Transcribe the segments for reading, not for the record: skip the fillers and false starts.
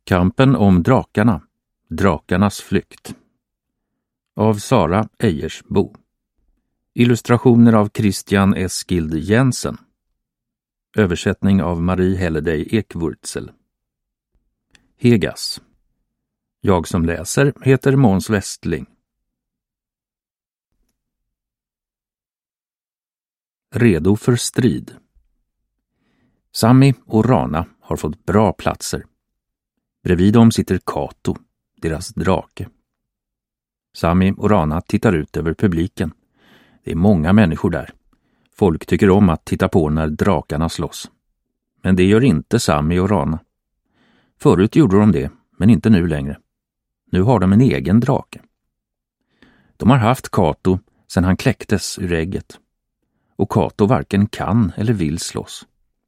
Kampen om drakarna. Drakarnas flykt. Av Sara Ejersbo. Illustrationer av Christian Eskild Jensen. Översättning av Marie Helleday Ekwurzel. Hegas. Jag som läser heter Måns Westling. Redo för strid. Sami och Rana har fått bra platser. Bredvid dem sitter Kato, deras drake. Sami och Rana tittar ut över publiken. Det är många människor där. Folk tycker om att titta på när drakarna slåss. Men det gör inte Sami och Rana. Förut gjorde de det, men inte nu längre. Nu har de en egen drake. De har haft Kato sedan han kläcktes ur ägget. Och Kato varken kan eller vill slåss.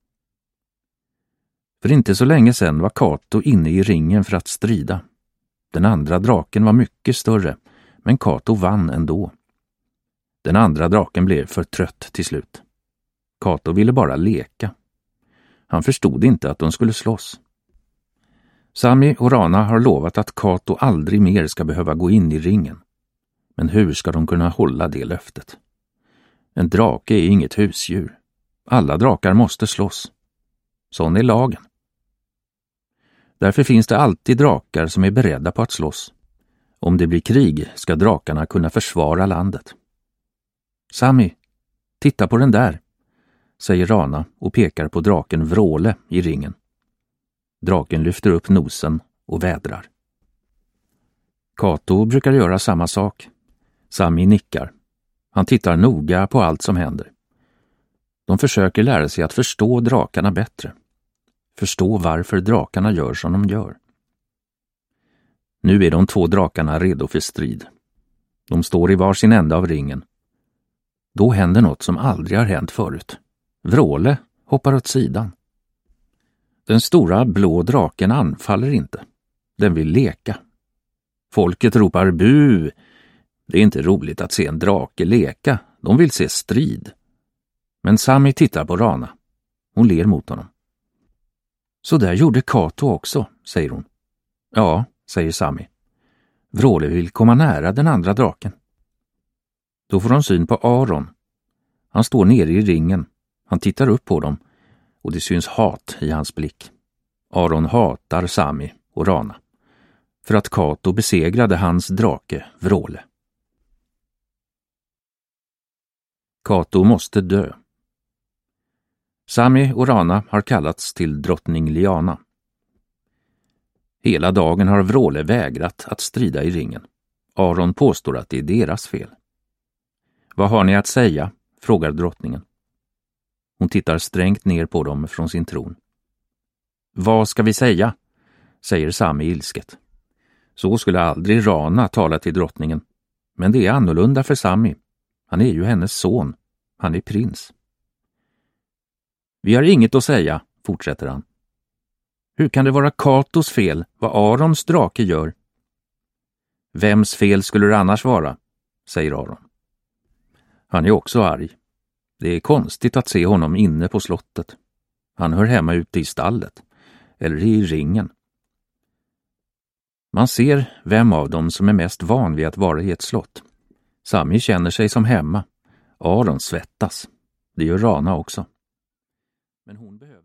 För inte så länge sedan var Kato inne i ringen för att strida. Den andra draken var mycket större, men Kato vann ändå. Den andra draken blev för trött till slut. Kato ville bara leka. Han förstod inte att de skulle slåss. Sami och Rana har lovat att Kato aldrig mer ska behöva gå in i ringen. Men hur ska de kunna hålla det löftet? En drake är inget husdjur. Alla drakar måste slåss. Sån är lagen. Därför finns det alltid drakar som är beredda på att slåss. Om det blir krig ska drakarna kunna försvara landet. Sami, titta på den där, säger Rana och pekar på draken Vråle i ringen. Draken lyfter upp nosen och vädrar. Kato brukar göra samma sak. Sami nickar. Han tittar noga på allt som händer. De försöker lära sig att förstå drakarna bättre. Förstå varför drakarna gör som de gör. Nu är de två drakarna redo för strid. De står i varsin ända av ringen. Då händer något som aldrig har hänt förut. Vråle hoppar åt sidan. Den stora blå draken anfaller inte. Den vill leka. Folket ropar bu. Det är inte roligt att se en drake leka. De vill se strid. Men Sami tittar på Rana. Hon ler mot honom. Så där gjorde Kato också, säger hon. Ja, säger Sami. Vråle vill komma nära den andra draken. Då får de syn på Aron. Han står nere i ringen. Han tittar upp på dem och det syns hat i hans blick. Aron hatar Sami och Rana för att Kato besegrade hans drake Vråle. Kato måste dö. Sami och Rana har kallats till drottning Liana. Hela dagen har Vråle vägrat att strida i ringen. Aron påstår att det är deras fel. Vad har ni att säga? Frågar drottningen. Hon tittar strängt ner på dem från sin tron. Vad ska vi säga? Säger Sami ilsket. Så skulle aldrig Rana tala till drottningen. Men det är annorlunda för Sami. Han är ju hennes son. Han är prins. Vi har inget att säga, fortsätter han. Hur kan det vara Katos fel vad Arons drake gör? Vems fel skulle det annars vara? Säger Aron. Han är också arg. Det är konstigt att se honom inne på slottet. Han hör hemma ute i stallet. Eller i ringen. Man ser vem av dem som är mest van vid att vara i ett slott. Sami känner sig som hemma. Aron svettas. Det gör Rana också. Men hon behöver